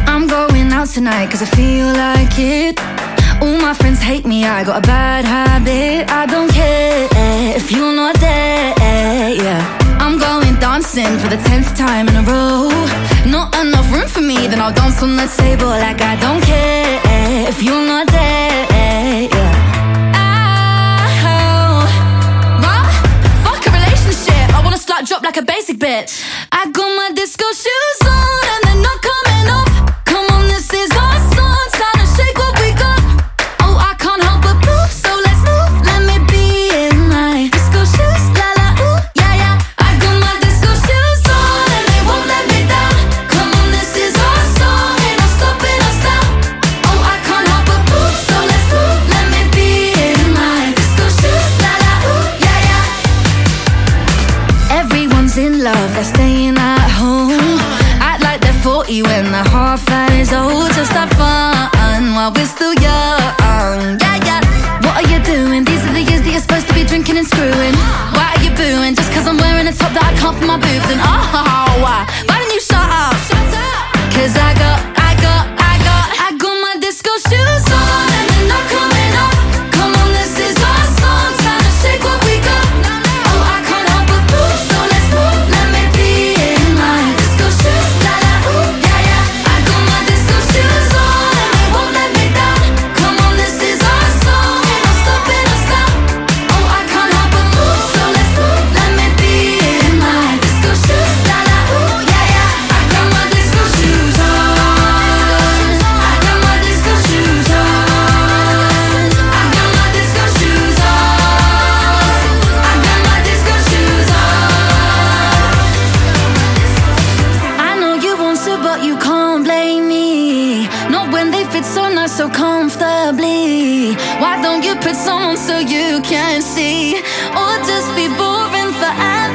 I'm going out tonight cause I feel like it. All my friends hate me, I got a bad habit. I don't care if you're not there, yeah. I'm going dancing for the 10th time in a row. Not enough room for me, then I'll dance on the table like I don't care if you're not there, yeah. Fuck a relationship, I wanna start drop like a basic bitch. I got my disco shoes on and they're not coming off. Come on, this is our song, time to shake what we got. Oh, I can't help but move, so let's move. Let me be in my disco shoes, la la ooh, yeah yeah. I got my disco shoes on and they won't let me down. Come on, this is our song, ain't no stopping us now. Oh, I can't help but move, so let's move. Let me be in my disco shoes, la la ooh, yeah yeah. Everyone's in love, they're staying at home. Act like they're 40 when they're half as old. Just have fun while we're still young, yeah, yeah. What are you doing? These are the years that you're supposed to be drinking and screwing. Why are you booing? Just cause I'm wearing a top that I can't fit my boobs in. Oh, why don't you shut up? Cause I got my disco shoes on and they're not coming off. Come on, this is our song, time to shake what we got. Oh, I can't help but move, so let's move. Let me be in my disco shoes, la la ooh, yeah yeah. I got my disco shoes on and they won't let me down. Come on, this is our song, ain't no stopping us now. Oh, I can't help but move, so let's move. Let me be in my disco shoes, la la ooh, yeah yeah. I got my disco shoes on. I got my disco shoes on. I got my disco shoes on. I got my disco shoes on. I know you want to, but you can't blame me. Not when they fit so nice, so comfortably. Why don't you put some on so you can see? Or just be boring forever?